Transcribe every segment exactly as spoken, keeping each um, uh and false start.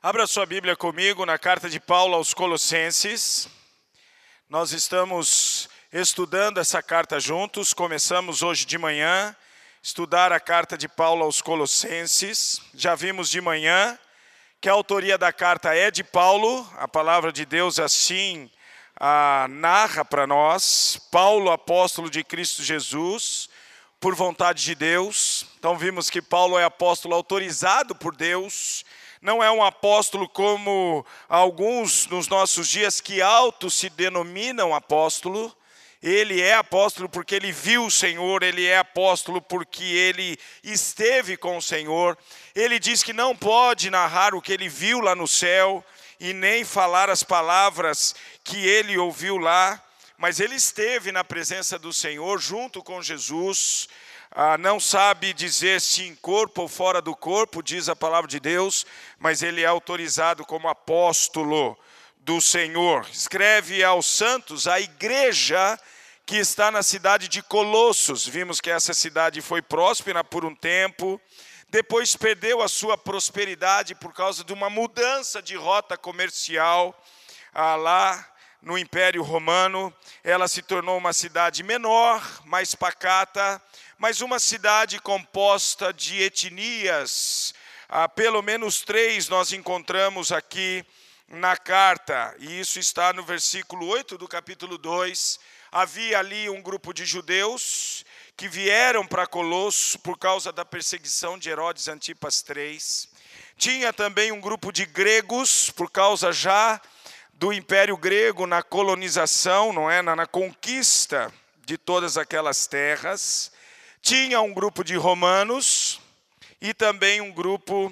Abra sua Bíblia comigo na carta de Paulo aos Colossenses. Nós estamos estudando essa carta juntos. Começamos hoje de manhã, estudar a carta de Paulo aos Colossenses. Já vimos de manhã que a autoria da carta é de Paulo. A palavra de Deus assim ah, narra para nós. Paulo, apóstolo de Cristo Jesus, por vontade de Deus. Então vimos que Paulo é apóstolo autorizado por Deus. Não é um apóstolo como alguns nos nossos dias que auto se denominam apóstolo. Ele é apóstolo porque ele viu o Senhor, ele é apóstolo porque ele esteve com o Senhor. Ele diz que não pode narrar o que ele viu lá no céu e nem falar as palavras que ele ouviu lá, mas ele esteve na presença do Senhor junto com Jesus. Ah, não sabe dizer se em corpo ou fora do corpo, diz a palavra de Deus, mas ele é autorizado como apóstolo do Senhor. Escreve aos santos, a igreja que está na cidade de Colossos. Vimos que essa cidade foi próspera por um tempo, depois perdeu a sua prosperidade por causa de uma mudança de rota comercial ah, lá no Império Romano. Ela se tornou uma cidade menor, mais pacata, mas uma cidade composta de etnias. Ah, pelo menos três nós encontramos aqui na carta, e isso está no versículo oito do capítulo dois. Havia ali um grupo de judeus que vieram para Colossos por causa da perseguição de Herodes Antipas terceiro. Tinha também um grupo de gregos, por causa já do Império Grego na colonização, não é? na, na conquista de todas aquelas terras. Tinha um grupo de romanos e também um grupo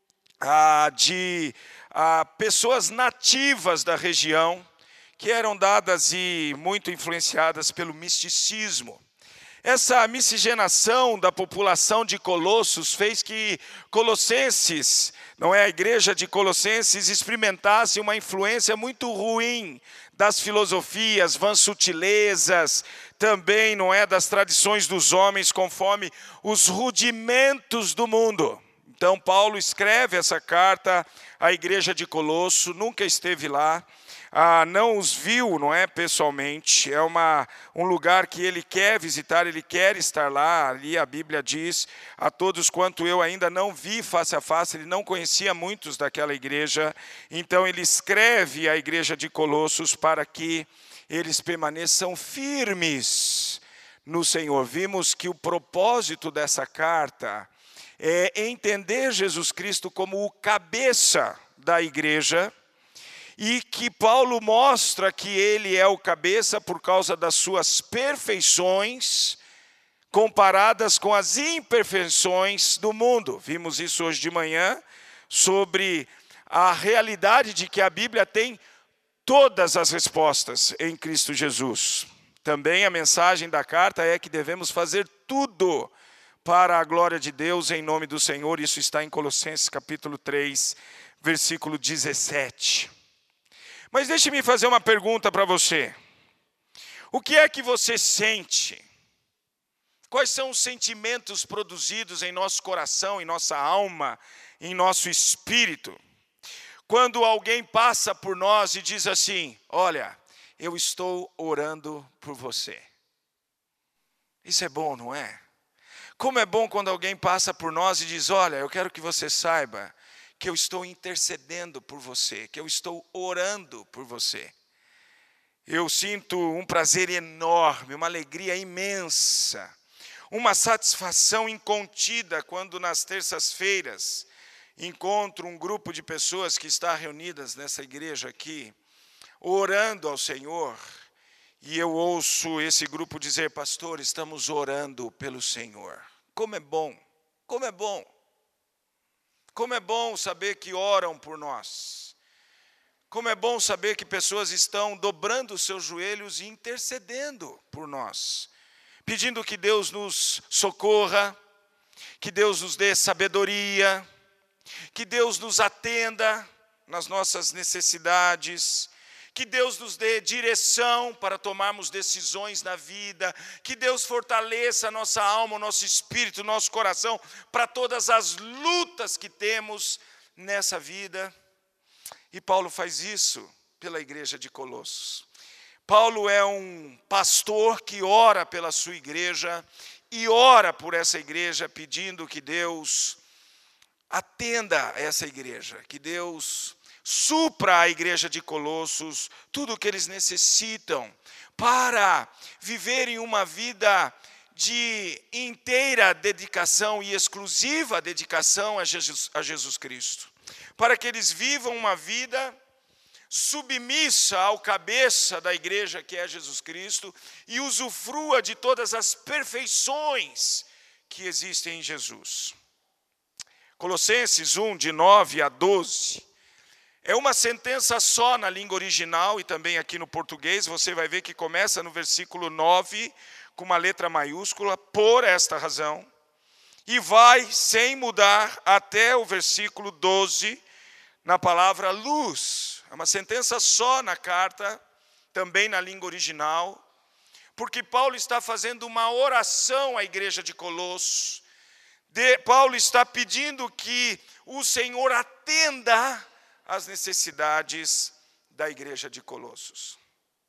ah, de ah, pessoas nativas da região, que eram dadas e muito influenciadas pelo misticismo. Essa miscigenação da população de Colossos fez que Colossenses, não é, a igreja de Colossenses, experimentasse uma influência muito ruim das filosofias, vãs sutilezas, também, não é, das tradições dos homens, conforme os rudimentos do mundo. Então Paulo escreve essa carta à igreja de Colosso, nunca esteve lá, ah, não os viu, não é, pessoalmente. É uma, um lugar que ele quer visitar, ele quer estar lá. Ali a Bíblia diz, a todos quanto eu ainda não vi face a face. Ele não conhecia muitos daquela igreja, então ele escreve à igreja de Colossos para que eles permaneçam firmes no Senhor. Vimos que o propósito dessa carta é entender Jesus Cristo como o cabeça da igreja, e que Paulo mostra que ele é o cabeça por causa das suas perfeições comparadas com as imperfeições do mundo. Vimos isso hoje de manhã, sobre a realidade de que a Bíblia tem todas as respostas em Cristo Jesus. Também a mensagem da carta é que devemos fazer tudo para a glória de Deus em nome do Senhor. Isso está em Colossenses capítulo três, versículo dezessete. Mas deixe-me fazer uma pergunta para você. O que é que você sente? Quais são os sentimentos produzidos em nosso coração, em nossa alma, em nosso espírito? Quando alguém passa por nós e diz assim, olha, eu estou orando por você. Isso é bom, não é? Como é bom quando alguém passa por nós e diz, olha, eu quero que você saiba que eu estou intercedendo por você, que eu estou orando por você. Eu sinto um prazer enorme, uma alegria imensa, uma satisfação incontida quando nas terças-feiras encontro um grupo de pessoas que está reunidas nessa igreja aqui, orando ao Senhor, e eu ouço esse grupo dizer, pastor, estamos orando pelo Senhor. Como é bom, como é bom. Como é bom saber que oram por nós. Como é bom saber que pessoas estão dobrando os seus joelhos e intercedendo por nós, pedindo que Deus nos socorra, que Deus nos dê sabedoria, que Deus nos atenda nas nossas necessidades, que Deus nos dê direção para tomarmos decisões na vida, que Deus fortaleça a nossa alma, o nosso espírito, o nosso coração, para todas as lutas que temos nessa vida. E Paulo faz isso pela igreja de Colossos. Paulo é um pastor que ora pela sua igreja e ora por essa igreja pedindo que Deus atenda a essa igreja, que Deus supra a igreja de Colossos tudo o que eles necessitam para viverem uma vida de inteira dedicação e exclusiva dedicação a Jesus, a Jesus Cristo. Para que eles vivam uma vida submissa ao cabeça da igreja, que é Jesus Cristo, e usufrua de todas as perfeições que existem em Jesus. Colossenses um, de nove a doze, é uma sentença só na língua original e também aqui no português. Você vai ver que começa no versículo nove, com uma letra maiúscula, por esta razão, e vai sem mudar até o versículo doze, na palavra luz. É uma sentença só na carta, também na língua original, porque Paulo está fazendo uma oração à igreja de Colossos. De, Paulo está pedindo que o Senhor atenda às necessidades da igreja de Colossos.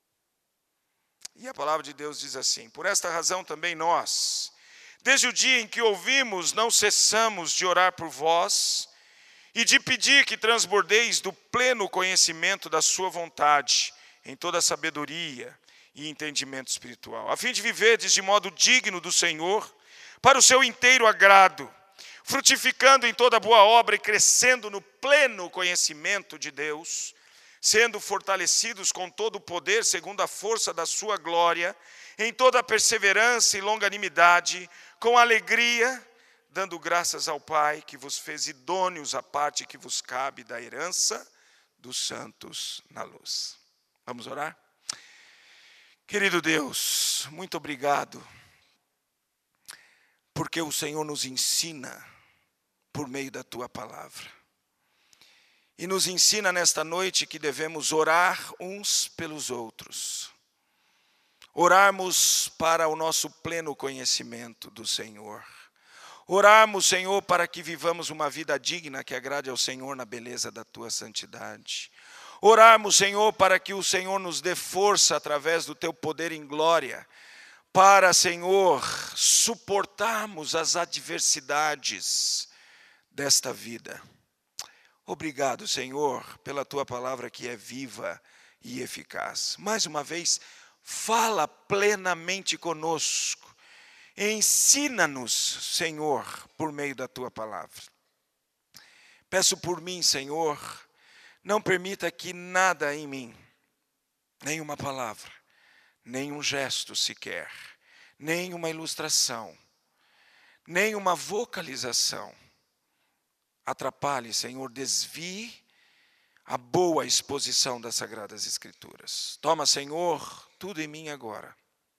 E a palavra de Deus diz assim: por esta razão também nós, desde o dia em que ouvimos, não cessamos de orar por vós, e de pedir que transbordeis do pleno conhecimento da sua vontade, em toda sabedoria e entendimento espiritual, a fim de viverdes de modo digno do Senhor, para o seu inteiro agrado, frutificando em toda boa obra e crescendo no pleno conhecimento de Deus, sendo fortalecidos com todo o poder, segundo a força da sua glória, em toda perseverança e longanimidade, com alegria, dando graças ao Pai que vos fez idôneos à parte que vos cabe da herança dos santos na luz. Vamos orar? Querido Deus, muito obrigado, porque o Senhor nos ensina por meio da Tua palavra. E nos ensina nesta noite que devemos orar uns pelos outros. Orarmos para o nosso pleno conhecimento do Senhor. Orarmos, Senhor, para que vivamos uma vida digna que agrade ao Senhor na beleza da Tua santidade. Orarmos, Senhor, para que o Senhor nos dê força através do Teu poder em glória, para, Senhor, suportarmos as adversidades desta vida. Obrigado, Senhor, pela Tua palavra que é viva e eficaz. Mais uma vez, fala plenamente conosco. Ensina-nos, Senhor, por meio da Tua palavra. Peço por mim, Senhor, não permita que nada em mim, nenhuma palavra, nenhum gesto sequer, nenhuma ilustração, nenhuma vocalização, atrapalhe, Senhor, desvie a boa exposição das Sagradas Escrituras. Toma, Senhor, tudo em mim agora.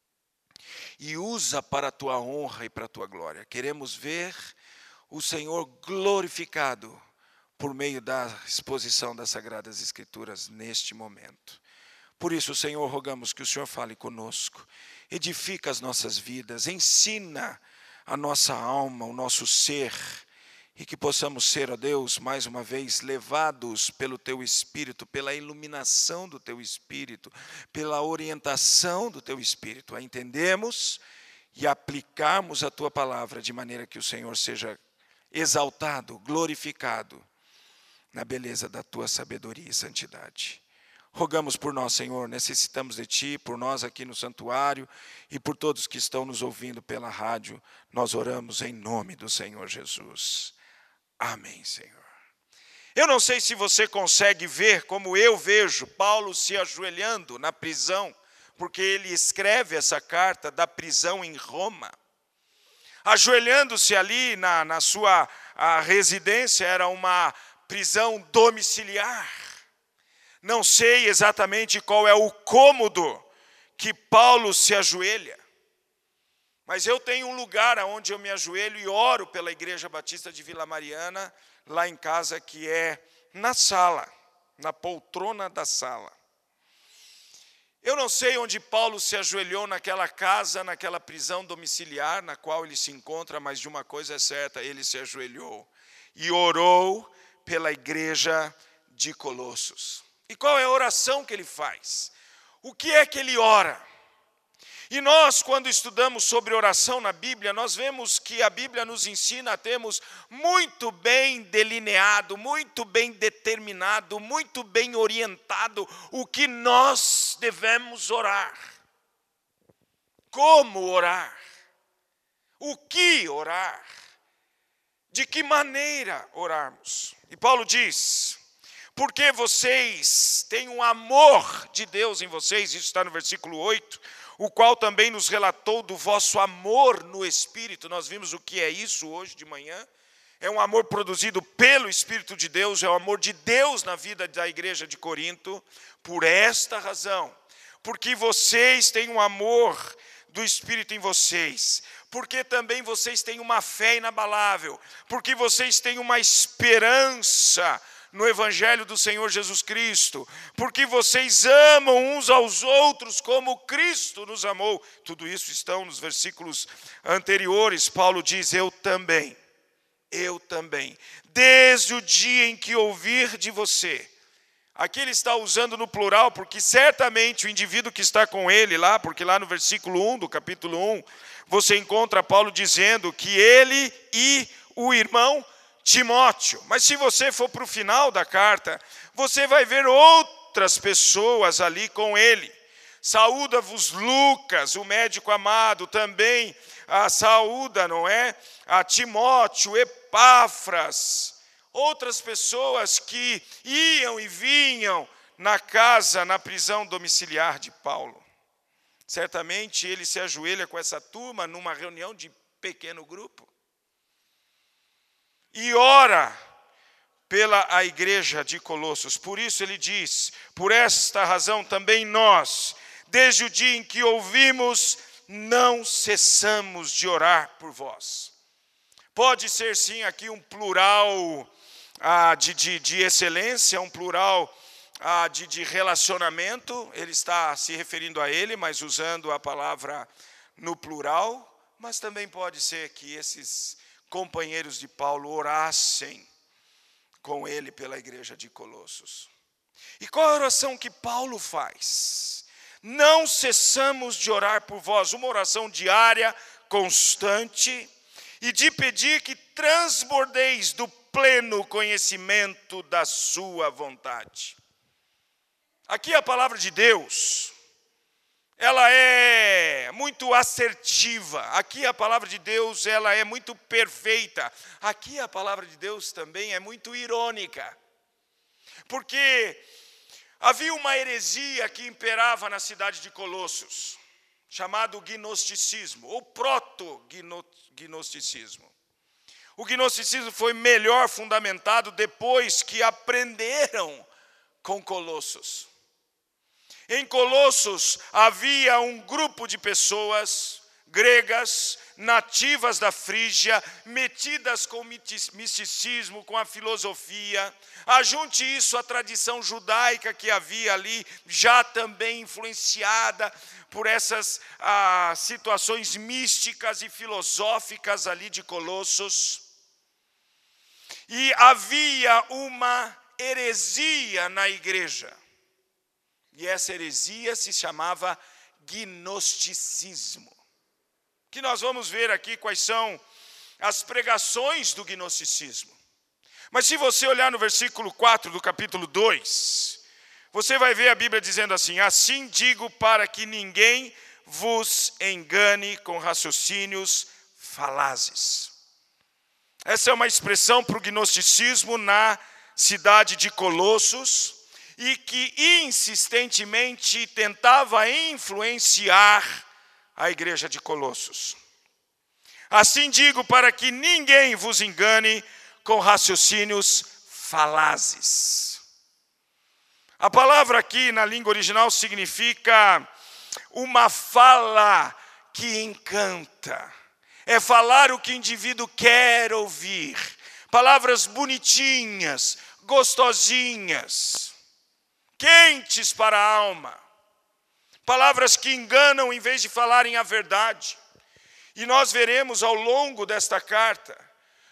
E usa para a Tua honra e para a Tua glória. Queremos ver o Senhor glorificado por meio da exposição das Sagradas Escrituras neste momento. Por isso, Senhor, rogamos que o Senhor fale conosco, edifica as nossas vidas, ensina a nossa alma, o nosso ser, e que possamos ser, ó Deus, mais uma vez, levados pelo Teu Espírito, pela iluminação do Teu Espírito, pela orientação do Teu Espírito, a entendermos e aplicarmos a Tua palavra de maneira que o Senhor seja exaltado, glorificado, na beleza da Tua sabedoria e santidade. Rogamos por nós, Senhor, necessitamos de Ti, por nós aqui no santuário e por todos que estão nos ouvindo pela rádio, nós oramos em nome do Senhor Jesus. Amém, Senhor. Eu não sei se você consegue ver como eu vejo Paulo se ajoelhando na prisão, porque ele escreve essa carta da prisão em Roma. Ajoelhando-se ali na, na sua a residência, era uma prisão domiciliar. Não sei exatamente qual é o cômodo que Paulo se ajoelha. Mas eu tenho um lugar onde eu me ajoelho e oro pela Igreja Batista de Vila Mariana, lá em casa, que é na sala, na poltrona da sala. Eu não sei onde Paulo se ajoelhou naquela casa, naquela prisão domiciliar na qual ele se encontra, mas de uma coisa é certa, ele se ajoelhou e orou pela Igreja de Colossos. E qual é a oração que ele faz? O que é que ele ora? E nós, quando estudamos sobre oração na Bíblia, nós vemos que a Bíblia nos ensina a termos muito bem delineado, muito bem determinado, muito bem orientado o que nós devemos orar. Como orar? O que orar? De que maneira orarmos? E Paulo diz: porque vocês têm um amor de Deus em vocês, isso está no versículo oito, o qual também nos relatou do vosso amor no Espírito. Nós vimos o que é isso hoje de manhã. É um amor produzido pelo Espírito de Deus, é o amor de Deus na vida da igreja de Corinto. Por esta razão, porque vocês têm um amor do Espírito em vocês, porque também vocês têm uma fé inabalável, porque vocês têm uma esperança no Evangelho do Senhor Jesus Cristo, porque vocês amam uns aos outros como Cristo nos amou. Tudo isso estão nos versículos anteriores. Paulo diz: eu também, eu também, desde o dia em que ouvir de você. Aqui ele está usando no plural, porque certamente o indivíduo que está com ele lá, porque lá no versículo um do capítulo um, você encontra Paulo dizendo que ele e o irmão Timóteo. Mas se você for para o final da carta, você vai ver outras pessoas ali com ele. Saúda-vos Lucas, o médico amado, também a saúda, não é? A Timóteo, Epáfras, outras pessoas que iam e vinham na casa, na prisão domiciliar de Paulo. Certamente ele se ajoelha com essa turma numa reunião de pequeno grupo e ora pela a igreja de Colossos. Por isso ele diz: por esta razão também nós, desde o dia em que ouvimos, não cessamos de orar por vós. Pode ser sim aqui um plural ah, de, de, de excelência, um plural ah, de, de relacionamento. Ele está se referindo a ele, mas usando a palavra no plural. Mas também pode ser que esses companheiros de Paulo orassem com ele pela igreja de Colossos. E qual a oração que Paulo faz? Não cessamos de orar por vós, uma oração diária, constante, e de pedir que transbordeis do pleno conhecimento da sua vontade. Aqui a palavra de Deus, ela é muito assertiva. Aqui a palavra de Deus, ela é muito perfeita. Aqui a palavra de Deus também é muito irônica. Porque havia uma heresia que imperava na cidade de Colossos, chamado gnosticismo, ou proto-gnosticismo. O gnosticismo foi melhor fundamentado depois que aprenderam com Colossos. Em Colossos havia um grupo de pessoas gregas, nativas da Frígia, metidas com misticismo, com a filosofia. Ajunte isso à tradição judaica que havia ali, já também influenciada por essas ah, situações místicas e filosóficas ali de Colossos. E havia uma heresia na igreja. E essa heresia se chamava gnosticismo. Que nós vamos ver aqui quais são as pregações do gnosticismo. Mas se você olhar no versículo quatro do capítulo dois, você vai ver a Bíblia dizendo assim: assim digo para que ninguém vos engane com raciocínios falazes. Essa é uma expressão para o gnosticismo na cidade de Colossos, e que insistentemente tentava influenciar a igreja de Colossos. Assim digo para que ninguém vos engane com raciocínios falazes. A palavra aqui na língua original significa uma fala que encanta. É falar o que o indivíduo quer ouvir. Palavras bonitinhas, gostosinhas, quentes para a alma. Palavras que enganam em vez de falarem a verdade. E nós veremos ao longo desta carta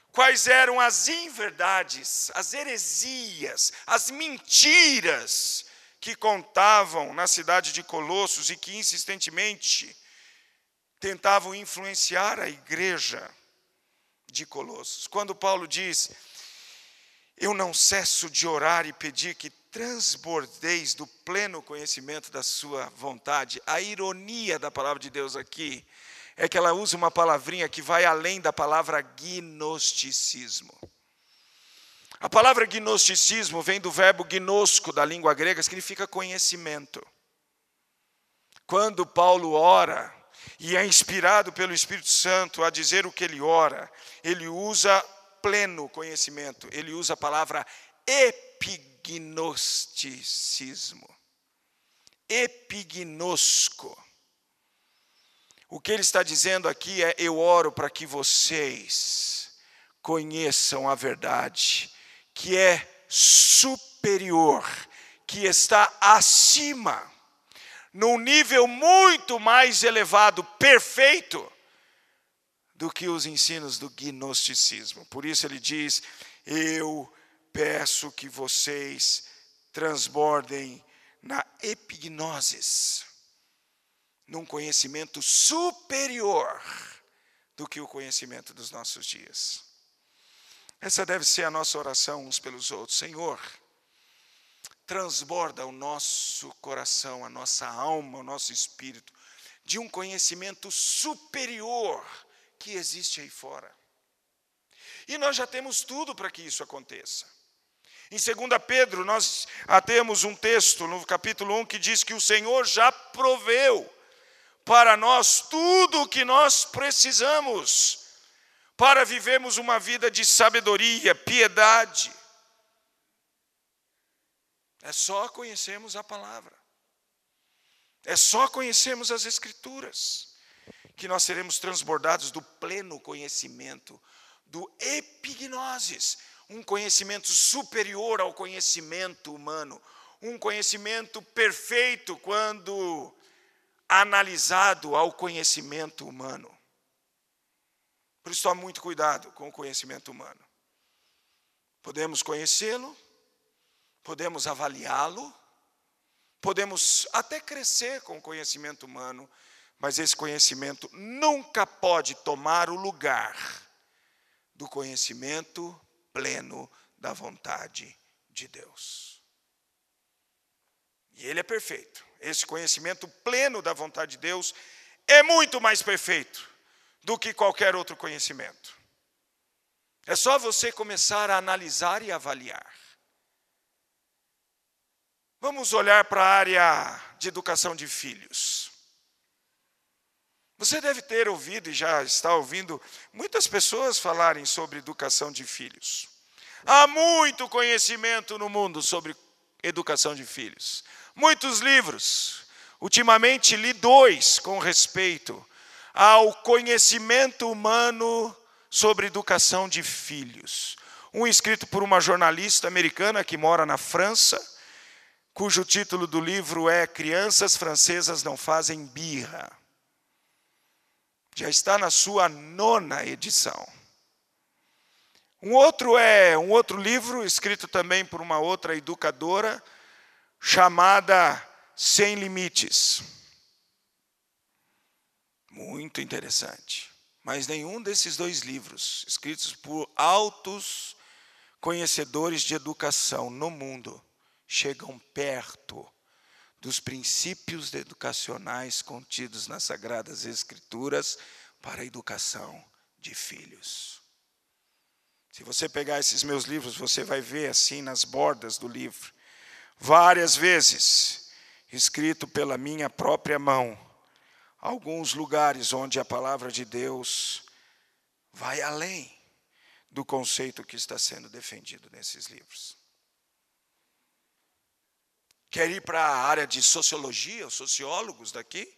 quais eram as inverdades, as heresias, as mentiras que contavam na cidade de Colossos e que insistentemente tentavam influenciar a igreja de Colossos. Quando Paulo diz: eu não cesso de orar e pedir que transbordeis do pleno conhecimento da sua vontade. A ironia da palavra de Deus aqui é que ela usa uma palavrinha que vai além da palavra gnosticismo. A palavra gnosticismo vem do verbo gnosco, da língua grega, significa conhecimento. Quando Paulo ora, e é inspirado pelo Espírito Santo a dizer o que ele ora, ele usa pleno conhecimento, ele usa a palavra epignosticismo. Epignosco. O que ele está dizendo aqui é: eu oro para que vocês conheçam a verdade, que é superior, que está acima, num nível muito mais elevado, perfeito, do que os ensinos do gnosticismo. Por isso ele diz: eu peço que vocês transbordem na epignosis, num conhecimento superior do que o conhecimento dos nossos dias. Essa deve ser a nossa oração uns pelos outros. Senhor, transborda o nosso coração, a nossa alma, o nosso espírito, de um conhecimento superior que existe aí fora. E nós já temos tudo para que isso aconteça. Em segunda Pedro, nós temos um texto no capítulo um que diz que o Senhor já proveu para nós tudo o que nós precisamos para vivermos uma vida de sabedoria, piedade. É só conhecermos a palavra. É só conhecermos as Escrituras que nós seremos transbordados do pleno conhecimento, do epignosis, um conhecimento superior ao conhecimento humano, um conhecimento perfeito quando analisado ao conhecimento humano. Por isso, tome muito cuidado com o conhecimento humano. Podemos conhecê-lo, podemos avaliá-lo, podemos até crescer com o conhecimento humano, mas esse conhecimento nunca pode tomar o lugar do conhecimento pleno da vontade de Deus. E ele é perfeito. Esse conhecimento pleno da vontade de Deus é muito mais perfeito do que qualquer outro conhecimento. É só você começar a analisar e avaliar. Vamos olhar para a área de educação de filhos. Você deve ter ouvido e já está ouvindo muitas pessoas falarem sobre educação de filhos. Há muito conhecimento no mundo sobre educação de filhos. Muitos livros. Ultimamente li dois com respeito ao conhecimento humano sobre educação de filhos. Um escrito por uma jornalista americana que mora na França, cujo título do livro é Crianças Francesas Não Fazem Birra. Já está na sua nona edição. Um outro é um outro livro escrito também por uma outra educadora chamada Sem Limites. Muito interessante. Mas nenhum desses dois livros, escritos por altos conhecedores de educação no mundo, chegam perto dos princípios educacionais contidos nas Sagradas Escrituras para a educação de filhos. Se você pegar esses meus livros, você vai ver assim nas bordas do livro, várias vezes, escrito pela minha própria mão, alguns lugares onde a palavra de Deus vai além do conceito que está sendo defendido nesses livros. Quer ir para a área de sociologia, os sociólogos daqui?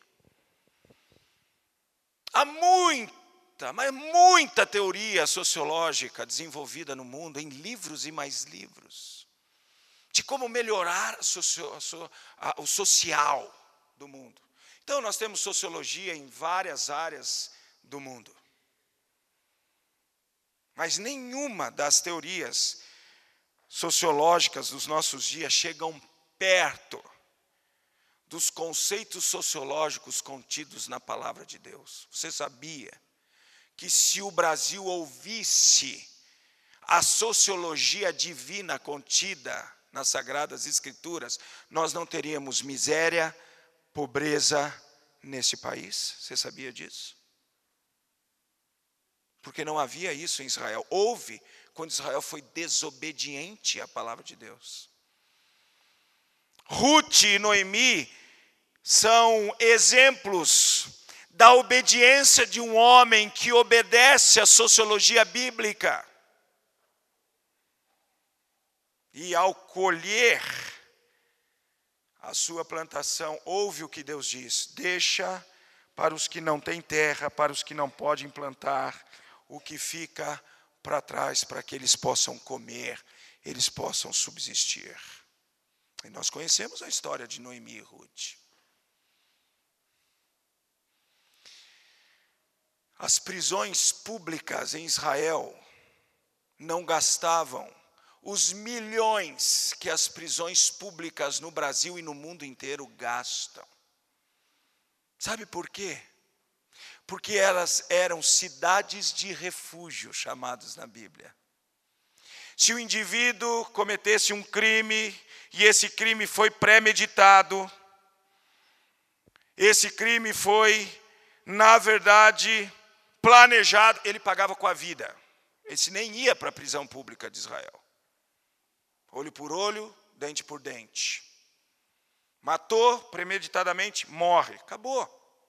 Há muita, mas muita teoria sociológica desenvolvida no mundo, em livros e mais livros, de como melhorar a socio, a, o social do mundo. Então, nós temos sociologia em várias áreas do mundo. Mas nenhuma das teorias sociológicas dos nossos dias chegam perto dos conceitos sociológicos contidos na palavra de Deus. Você sabia que se o Brasil ouvisse a sociologia divina contida nas Sagradas Escrituras, nós não teríamos miséria, pobreza nesse país? Você sabia disso? Porque não havia isso em Israel. Houve quando Israel foi desobediente à palavra de Deus. Ruth e Noemi são exemplos da obediência de um homem que obedece à sociologia bíblica. E ao colher a sua plantação, ouve o que Deus diz: deixa para os que não têm terra, para os que não podem plantar, o que fica para trás, para que eles possam comer, eles possam subsistir. E nós conhecemos a história de Noemi e Ruth. As prisões públicas em Israel não gastavam os milhões que as prisões públicas no Brasil e no mundo inteiro gastam. Sabe por quê? Porque elas eram cidades de refúgio, chamados na Bíblia. Se o indivíduo cometesse um crime, e esse crime foi premeditado, esse crime foi, na verdade, planejado, ele pagava com a vida. Esse nem ia para a prisão pública de Israel. Olho por olho, dente por dente. Matou premeditadamente, morre. Acabou.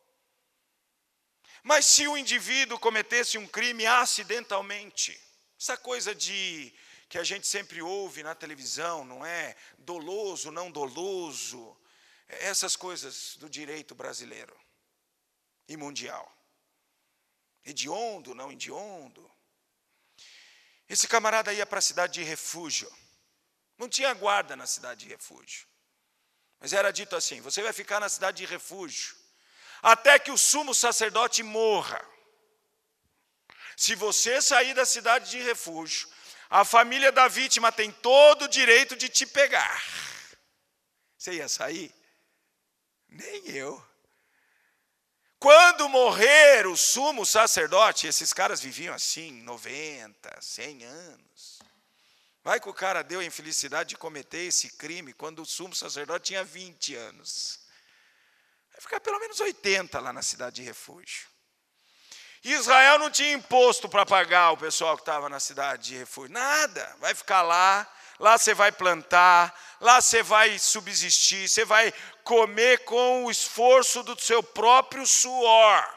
Mas se o indivíduo cometesse um crime acidentalmente, essa coisa de que a gente sempre ouve na televisão, não é? Doloso, não doloso, essas coisas do direito brasileiro e mundial. Hediondo, não hediondo. Esse camarada ia para a cidade de refúgio. Não tinha guarda na cidade de refúgio. Mas era dito assim: você vai ficar na cidade de refúgio até que o sumo sacerdote morra. Se você sair da cidade de refúgio, a família da vítima tem todo o direito de te pegar. Você ia sair? Nem eu. Quando morrer o sumo sacerdote, esses caras viviam assim, noventa, cem anos. Vai que o cara deu a infelicidade de cometer esse crime quando o sumo sacerdote tinha vinte anos. Vai ficar pelo menos oitenta lá na cidade de refúgio. Israel não tinha imposto para pagar o pessoal que estava na cidade de refúgio. Nada. Vai ficar lá, lá você vai plantar, lá você vai subsistir, você vai comer com o esforço do seu próprio suor.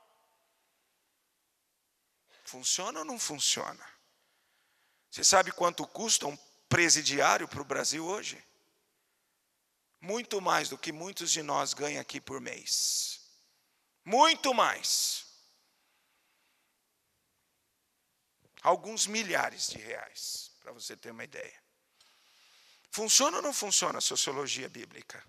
Funciona ou não funciona? Você sabe quanto custa um presidiário para o Brasil hoje? Muito mais do que muitos de nós ganham aqui por mês. Muito mais. Alguns milhares de reais, para você ter uma ideia. Funciona ou não funciona a sociologia bíblica?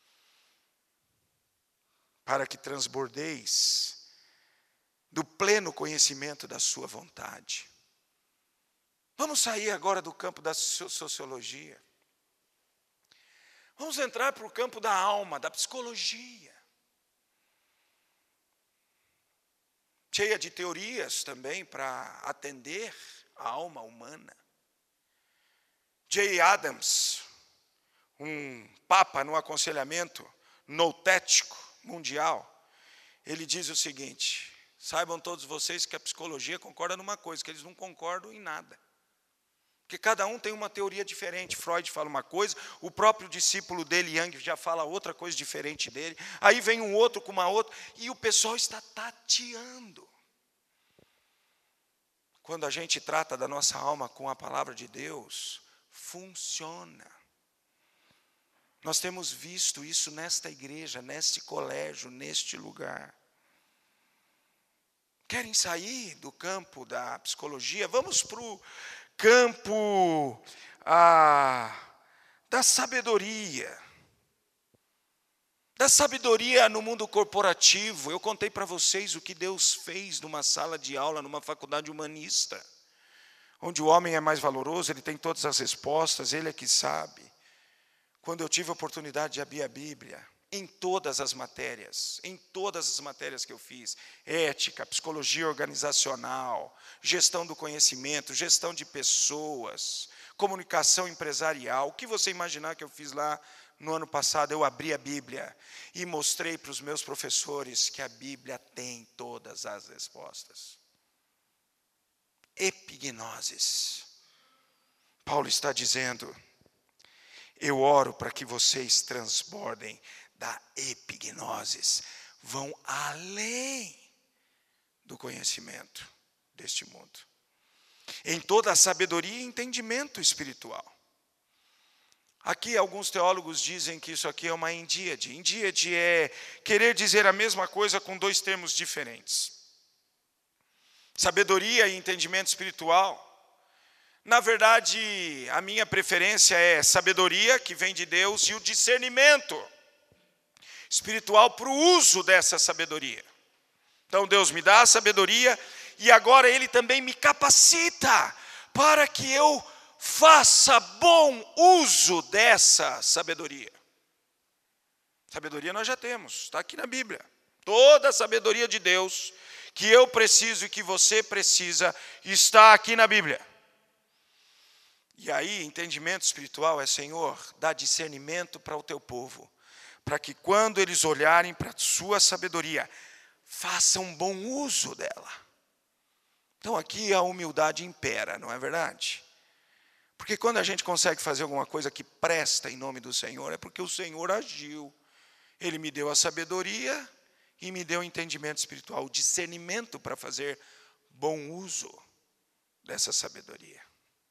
Para que transbordeis do pleno conhecimento da sua vontade. Vamos sair agora do campo da sociologia. Vamos entrar para o campo da alma, da psicologia. Cheia de teorias também para atender a alma humana. Jay Adams, um papa no aconselhamento noutético mundial, ele diz o seguinte: saibam todos vocês que a psicologia concorda numa coisa, que eles não concordam em nada. Porque cada um tem uma teoria diferente. Freud fala uma coisa, o próprio discípulo dele, Jung, já fala outra coisa diferente dele. Aí vem um outro com uma outra, e o pessoal está tateando. Quando a gente trata da nossa alma com a palavra de Deus, funciona. Nós temos visto isso nesta igreja, neste colégio, neste lugar. Querem sair do campo da psicologia? Vamos para o campo ah, da sabedoria. Da sabedoria no mundo corporativo. Eu contei para vocês o que Deus fez numa sala de aula, numa faculdade humanista. onde o homem é mais valoroso, ele tem todas as respostas, ele é que sabe. Quando eu tive a oportunidade de abrir a Bíblia, em todas as matérias, em todas as matérias que eu fiz, ética, psicologia organizacional, gestão do conhecimento, gestão de pessoas, comunicação empresarial, o que você imaginar que eu fiz lá no ano passado, eu abri a Bíblia e mostrei para os meus professores que a Bíblia tem todas as respostas. Epignosis. Paulo está dizendo, eu oro para que vocês transbordem da epignosis, vão além do conhecimento deste mundo. Em toda a sabedoria e entendimento espiritual. Aqui alguns teólogos dizem que isso aqui é uma endíade. Endíade é querer dizer a mesma coisa com dois termos diferentes. Sabedoria e entendimento espiritual. Na verdade, a minha preferência é sabedoria, que vem de Deus, e o discernimento espiritual para o uso dessa sabedoria. Então Deus me dá a sabedoria e agora Ele também me capacita para que eu faça bom uso dessa sabedoria. Sabedoria nós já temos, está aqui na Bíblia. Toda a sabedoria de Deus que eu preciso e que você precisa está aqui na Bíblia. E aí, entendimento espiritual é, Senhor, dá discernimento para o teu povo, para que quando eles olharem para a sua sabedoria, façam bom uso dela. Então aqui a humildade impera, não é verdade? Porque quando a gente consegue fazer alguma coisa que presta em nome do Senhor, é porque o Senhor agiu. Ele me deu a sabedoria e me deu o entendimento espiritual, o discernimento para fazer bom uso dessa sabedoria.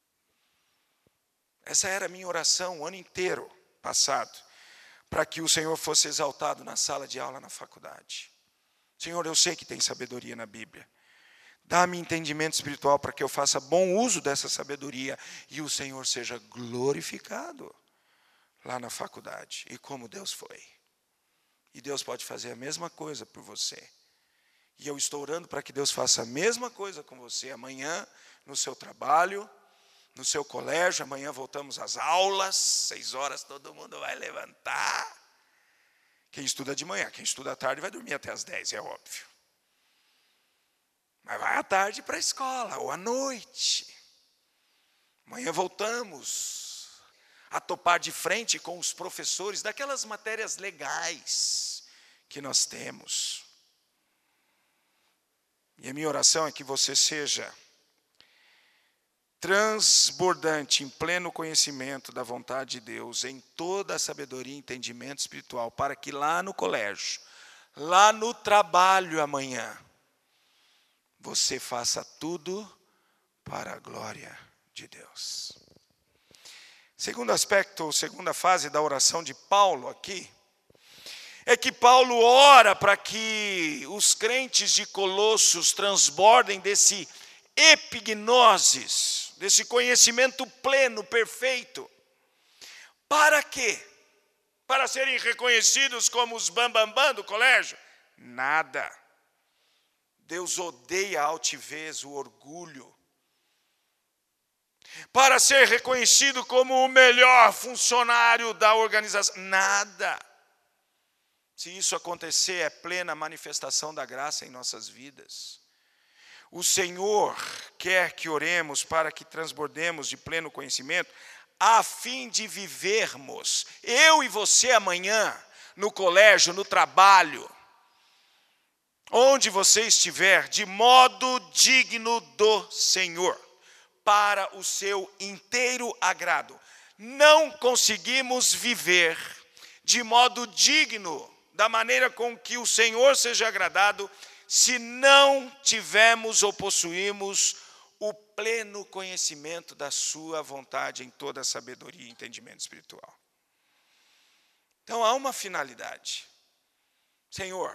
Essa era a minha oração o ano inteiro passado, para que o Senhor fosse exaltado na sala de aula na faculdade. Senhor, eu sei que tem sabedoria na Bíblia. Dá-me entendimento espiritual para que eu faça bom uso dessa sabedoria e o Senhor seja glorificado lá na faculdade. E como Deus foi. E Deus pode fazer a mesma coisa por você. E eu estou orando para que Deus faça a mesma coisa com você amanhã, no seu trabalho, no seu colégio. Amanhã voltamos às aulas, seis horas todo mundo vai levantar. Quem estuda de manhã, quem estuda à tarde vai dormir até às dez, é óbvio. Mas vai à tarde para a escola, ou à noite. Amanhã voltamos a topar de frente com os professores daquelas matérias legais que nós temos. E a minha oração é que você seja transbordante em pleno conhecimento da vontade de Deus, em toda a sabedoria e entendimento espiritual, para que lá no colégio, lá no trabalho amanhã, você faça tudo para a glória de Deus. Segundo aspecto, ou segunda fase da oração de Paulo aqui, é que Paulo ora para que os crentes de Colossos transbordem desse epignosis, desse conhecimento pleno, perfeito. Para quê? Para serem reconhecidos como os bambambam do colégio? Nada. Deus odeia a altivez, o orgulho. Para ser reconhecido como o melhor funcionário da organização? Nada. Se isso acontecer, é plena manifestação da graça em nossas vidas. O Senhor quer que oremos para que transbordemos de pleno conhecimento, a fim de vivermos, eu e você amanhã, no colégio, no trabalho, onde você estiver, de modo digno do Senhor, para o seu inteiro agrado. Não conseguimos viver de modo digno, da maneira com que o Senhor seja agradado, se não tivermos ou possuímos o pleno conhecimento da sua vontade em toda a sabedoria e entendimento espiritual. Então há uma finalidade. Senhor,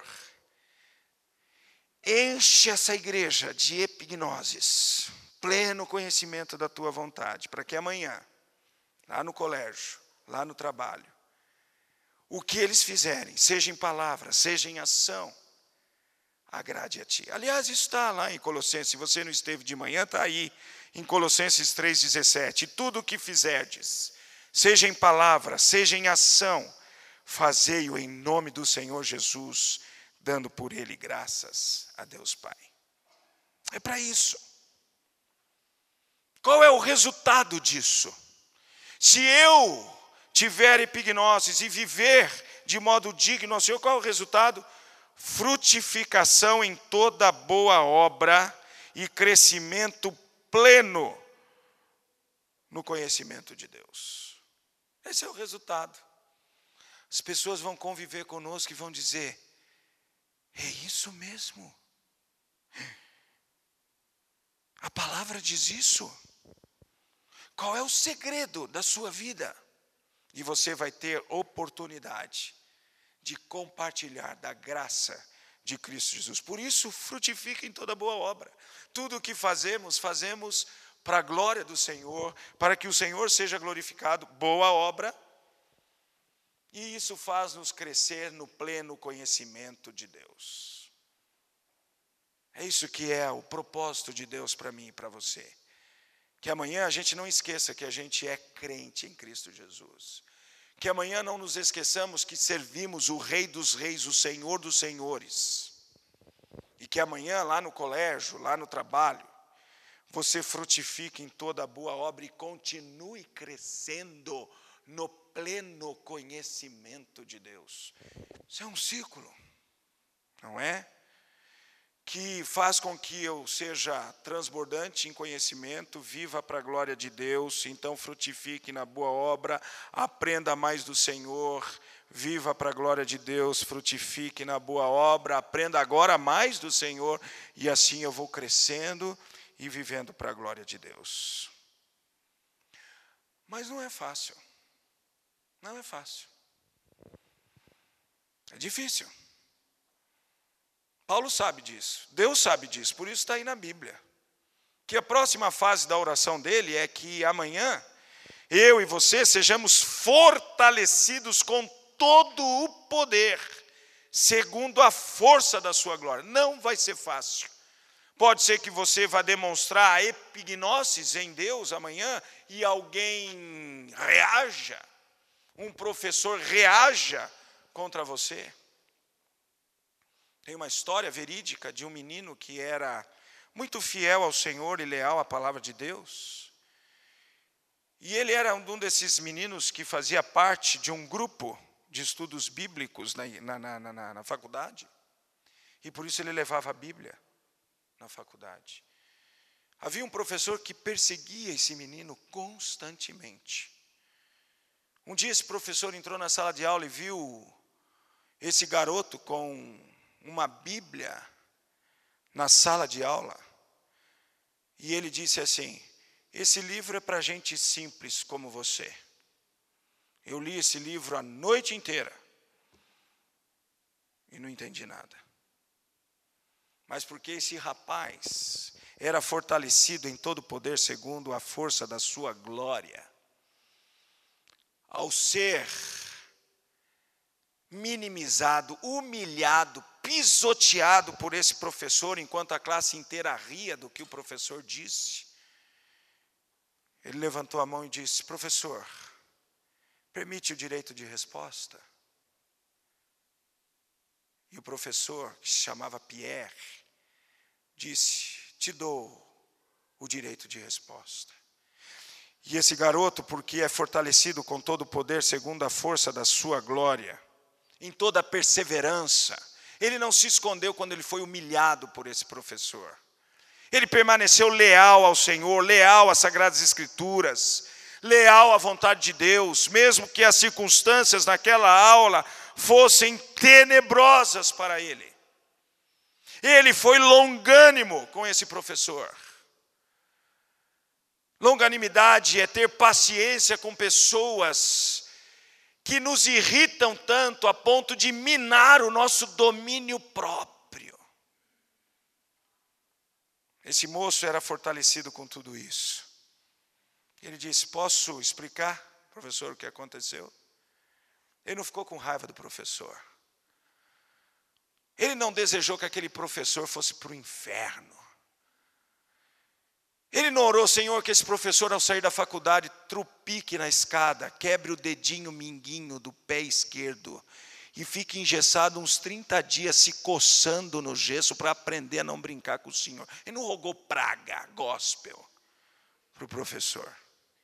enche essa igreja de epignoses, pleno conhecimento da tua vontade, para que amanhã, lá no colégio, lá no trabalho, o que eles fizerem, seja em palavra, seja em ação, agrade a ti. Aliás, isso está lá em Colossenses, se você não esteve de manhã, está aí em Colossenses três, dezessete. Tudo o que fizerdes, seja em palavra, seja em ação, fazei-o em nome do Senhor Jesus, dando por ele graças a Deus Pai. É para isso. Qual é o resultado disso? Se eu tiver epignoses e viver de modo digno ao Senhor, qual é o resultado? Frutificação em toda boa obra e crescimento pleno no conhecimento de Deus. Esse é o resultado. As pessoas vão conviver conosco e vão dizer: é isso mesmo. A palavra diz isso. Qual é o segredo da sua vida? E você vai ter oportunidade de compartilhar da graça de Cristo Jesus. Por isso, frutifica em toda boa obra. Tudo o que fazemos, fazemos para a glória do Senhor, para que o Senhor seja glorificado. Boa obra. E isso faz-nos crescer no pleno conhecimento de Deus. É isso que é o propósito de Deus para mim e para você. Que amanhã a gente não esqueça que a gente é crente em Cristo Jesus. Que amanhã não nos esqueçamos que servimos o Rei dos Reis, o Senhor dos Senhores. E que amanhã, lá no colégio, lá no trabalho, você frutifique em toda a boa obra e continue crescendo no pleno conhecimento de Deus. Isso é um ciclo, não é? Que faz com que eu seja transbordante em conhecimento, viva para a glória de Deus, então frutifique na boa obra, aprenda mais do Senhor, viva para a glória de Deus, frutifique na boa obra, aprenda agora mais do Senhor, e assim eu vou crescendo e vivendo para a glória de Deus. Mas não é fácil, não é fácil, é difícil. Paulo sabe disso, Deus sabe disso, por isso está aí na Bíblia. Que a próxima fase da oração dele é que amanhã, eu e você sejamos fortalecidos com todo o poder, segundo a força da sua glória. Não vai ser fácil. Pode ser que você vá demonstrar a epignosis em Deus amanhã e alguém reaja, um professor reaja contra você. Tem uma história verídica de um menino que era muito fiel ao Senhor e leal à palavra de Deus. E ele era um desses meninos que fazia parte de um grupo de estudos bíblicos na, na, na, na, na faculdade. E por isso ele levava a Bíblia na faculdade. Havia um professor que perseguia esse menino constantemente. Um dia esse professor entrou na sala de aula e viu esse garoto com uma Bíblia na sala de aula, e ele disse assim: esse livro é para gente simples como você. Eu li esse livro a noite inteira e não entendi nada. Mas porque esse rapaz era fortalecido em todo o poder segundo a força da sua glória, ao ser minimizado, humilhado, pisoteado por esse professor, enquanto a classe inteira ria do que o professor disse, ele levantou a mão e disse: professor, permite o direito de resposta? E o professor, que se chamava Pierre, disse: te dou o direito de resposta. E esse garoto, porque é fortalecido com todo o poder segundo a força da sua glória, em toda a perseverança, ele não se escondeu quando ele foi humilhado por esse professor. Ele permaneceu leal ao Senhor, leal às Sagradas Escrituras, leal à vontade de Deus, mesmo que as circunstâncias naquela aula fossem tenebrosas para ele. Ele foi longânimo com esse professor. Longanimidade é ter paciência com pessoas que nos irritam tanto a ponto de minar o nosso domínio próprio. Esse moço era fortalecido com tudo isso. Ele disse: posso explicar, professor, o que aconteceu? Ele não ficou com raiva do professor. Ele não desejou que aquele professor fosse para o inferno. Ele não orou, Senhor, que esse professor ao sair da faculdade trupique na escada, quebre o dedinho minguinho do pé esquerdo e fique engessado uns trinta dias se coçando no gesso para aprender a não brincar com o Senhor. Ele não rogou praga, gospel, para o professor.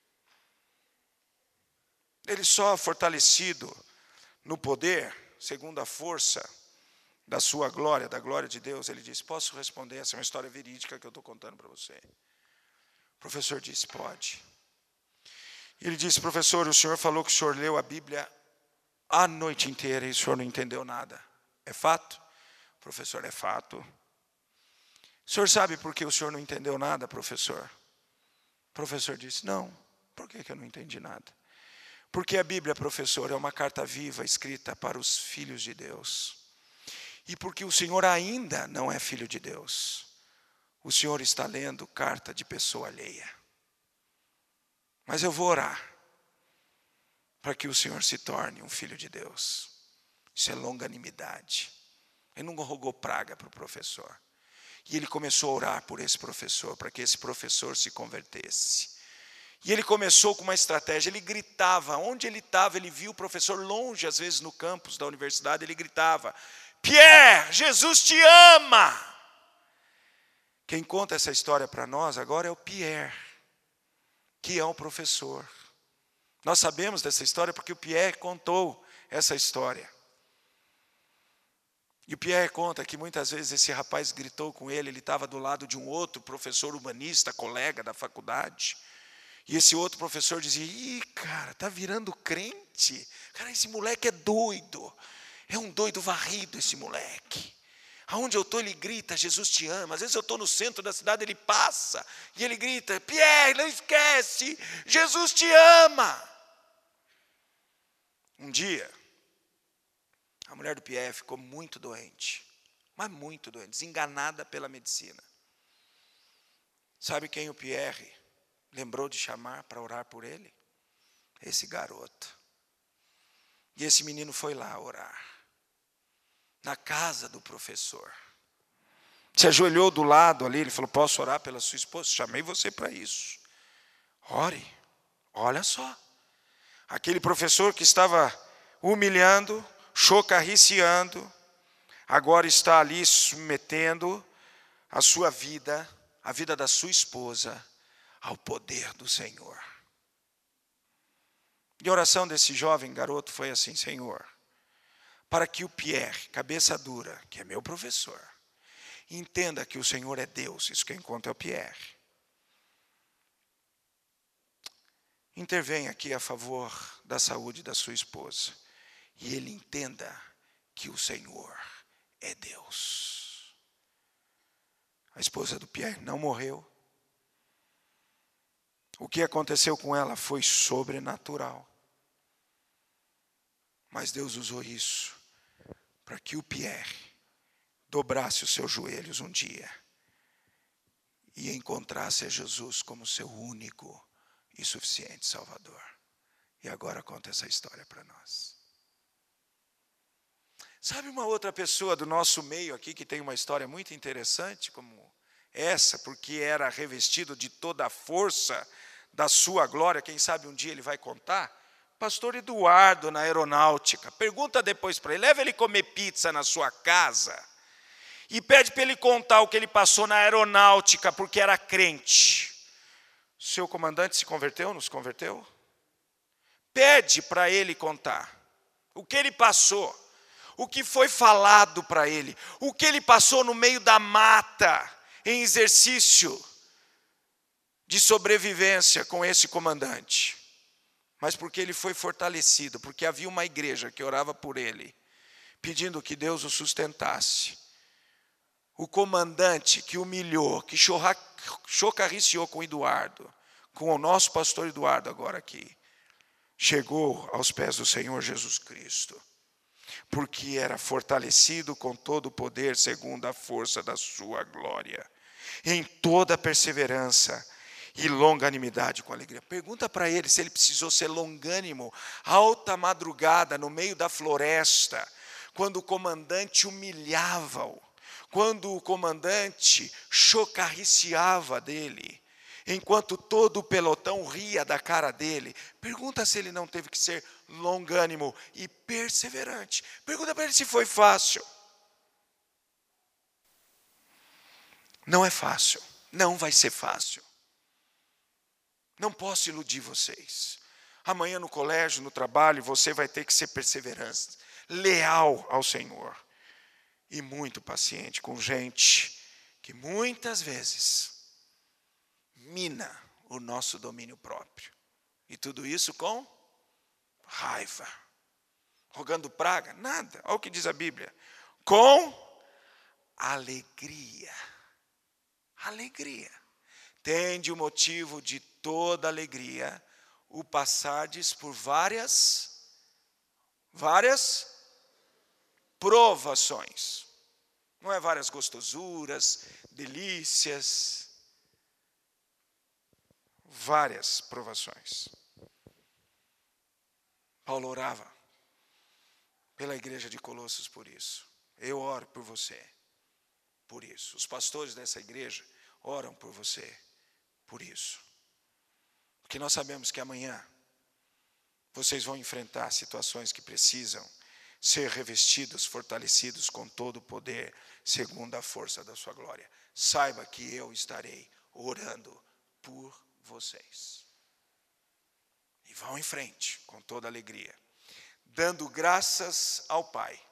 Ele só fortalecido no poder, segundo a força da sua glória, da glória de Deus, ele disse, posso responder? Essa é uma história verídica que eu estou contando para você. O professor disse, pode. Ele disse, professor, o senhor falou que o senhor leu a Bíblia a noite inteira e o senhor não entendeu nada. É fato? Professor, é fato. O senhor sabe por que o senhor não entendeu nada, professor? O professor disse, não. Por que que eu não entendi nada? Porque a Bíblia, professor, é uma carta viva escrita para os filhos de Deus. E porque o senhor ainda não é filho de Deus. O senhor está lendo carta de pessoa alheia. Mas eu vou orar para que o senhor se torne um filho de Deus. Isso é longanimidade. Ele não rogou praga para o professor. E ele começou a orar por esse professor, para que esse professor se convertesse. E ele começou com uma estratégia, ele gritava, onde ele estava, ele viu o professor longe, às vezes no campus da universidade, ele gritava, Pierre, Jesus te ama! Quem conta essa história para nós agora é o Pierre, que é um professor. Nós sabemos dessa história porque o Pierre contou essa história. E o Pierre conta que muitas vezes esse rapaz gritou com ele, ele estava do lado de um outro professor humanista, colega da faculdade. E esse outro professor dizia, ih, cara, tá virando crente. Cara, esse moleque é doido. É um doido varrido esse moleque. Aonde eu estou, ele grita, Jesus te ama. Às vezes eu estou no centro da cidade, ele passa. E ele grita, Pierre, não esquece, Jesus te ama. Um dia, a mulher do Pierre ficou muito doente. Mas muito doente, desenganada pela medicina. Sabe quem o Pierre lembrou de chamar para orar por ele? Esse garoto. E esse menino foi lá orar. Na casa do professor. Se ajoelhou do lado ali, ele falou, posso orar pela sua esposa? Chamei você para isso. Ore. Olha só. Aquele professor que estava humilhando, chocarriciando, agora está ali submetendo a sua vida, a vida da sua esposa, ao poder do Senhor. E a oração desse jovem garoto foi assim, Senhor, para que o Pierre, cabeça dura, que é meu professor, entenda que o Senhor é Deus, isso quem conta é o Pierre. Intervenha aqui a favor da saúde da sua esposa. E ele entenda que o Senhor é Deus. A esposa do Pierre não morreu. O que aconteceu com ela foi sobrenatural. Mas Deus usou isso para que o Pierre dobrasse os seus joelhos um dia e encontrasse a Jesus como seu único e suficiente Salvador. E agora conta essa história para nós. Sabe uma outra pessoa do nosso meio aqui que tem uma história muito interessante como essa, porque era revestido de toda a força da sua glória, quem sabe um dia ele vai contar? Pastor Eduardo na aeronáutica. Pergunta depois para ele, leva ele comer pizza na sua casa e pede para ele contar o que ele passou na aeronáutica, porque era crente. Seu comandante se converteu, nos converteu? Pede para ele contar o que ele passou, o que foi falado para ele, o que ele passou no meio da mata, em exercício de sobrevivência com esse comandante. Mas porque ele foi fortalecido, porque havia uma igreja que orava por ele, pedindo que Deus o sustentasse. O comandante que humilhou, que chocarriciou com Eduardo, com o nosso pastor Eduardo agora aqui, chegou aos pés do Senhor Jesus Cristo, porque era fortalecido com todo o poder segundo a força da sua glória, em toda perseverança e longanimidade com alegria. Pergunta para ele se ele precisou ser longânimo, alta madrugada, no meio da floresta, quando o comandante humilhava-o, quando o comandante chocarriciava dele, enquanto todo o pelotão ria da cara dele, pergunta se ele não teve que ser longânimo e perseverante. Pergunta para ele se foi fácil. Não é fácil, não vai ser fácil. Não posso iludir vocês. Amanhã no colégio, no trabalho, você vai ter que ser perseverante, leal ao Senhor e muito paciente com gente que muitas vezes mina o nosso domínio próprio. E tudo isso com raiva. Rogando praga? Nada. Olha o que diz a Bíblia. Com alegria. Alegria. Tende o motivo de toda alegria o passardes por várias, várias provações. Não é várias gostosuras, delícias. Várias provações. Paulo orava pela igreja de Colossos por isso. Eu oro por você por isso. Os pastores dessa igreja oram por você por isso. Porque nós sabemos que amanhã vocês vão enfrentar situações que precisam ser revestidos, fortalecidos com todo o poder, segundo a força da sua glória. Saiba que eu estarei orando por vocês. E vão em frente com toda alegria, dando graças ao Pai,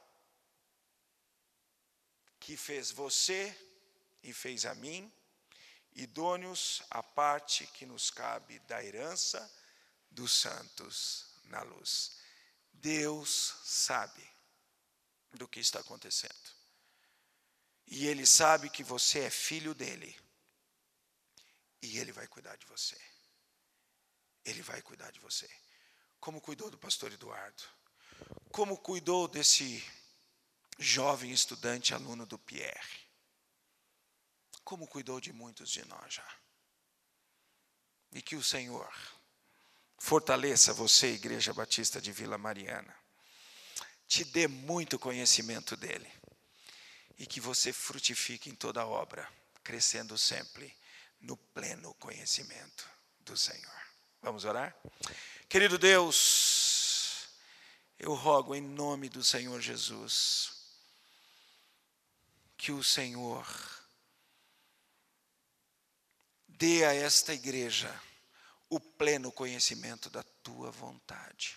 que fez você e fez a mim idôneos à parte que nos cabe da herança dos santos na luz. Deus sabe do que está acontecendo. E Ele sabe que você é filho dEle. E Ele vai cuidar de você. Ele vai cuidar de você. Como cuidou do pastor Eduardo. Como cuidou desse jovem estudante, aluno do Pierre. Como cuidou de muitos de nós já. E que o Senhor fortaleça você, Igreja Batista de Vila Mariana. Te dê muito conhecimento dEle. E que você frutifique em toda a obra, crescendo sempre no pleno conhecimento do Senhor. Vamos orar? Querido Deus, eu rogo em nome do Senhor Jesus, que o Senhor dê a esta igreja o pleno conhecimento da tua vontade.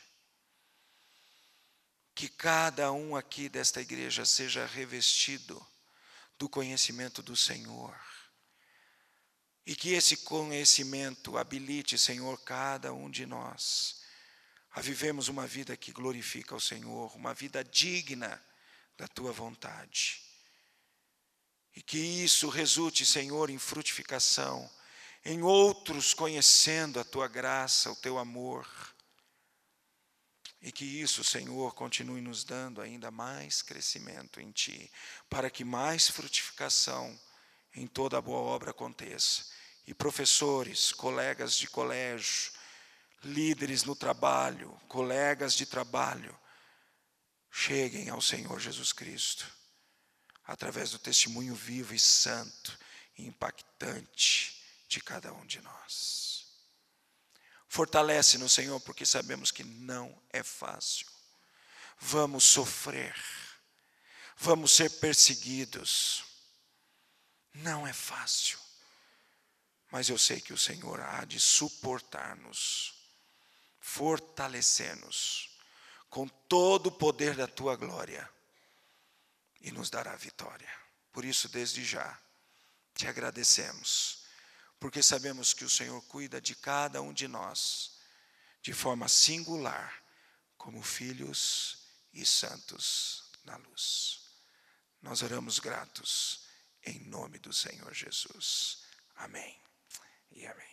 Que cada um aqui desta igreja seja revestido do conhecimento do Senhor. E que esse conhecimento habilite, Senhor, cada um de nós a vivermos uma vida que glorifica o Senhor, uma vida digna da tua vontade. E que isso resulte, Senhor, em frutificação, em outros conhecendo a tua graça, o teu amor. E que isso, Senhor, continue nos dando ainda mais crescimento em Ti, para que mais frutificação em toda a boa obra aconteça. E professores, colegas de colégio, líderes no trabalho, colegas de trabalho, cheguem ao Senhor Jesus Cristo, através do testemunho vivo e santo e impactante de cada um de nós. Fortalece-nos, Senhor, porque sabemos que não é fácil. Vamos sofrer, vamos ser perseguidos. Não é fácil, mas eu sei que o Senhor há de suportar-nos, fortalecer-nos com todo o poder da tua glória e nos dará vitória. Por isso, desde já, te agradecemos, porque sabemos que o Senhor cuida de cada um de nós de forma singular, como filhos e santos na luz. Nós oramos gratos em nome do Senhor Jesus. Amém e amém.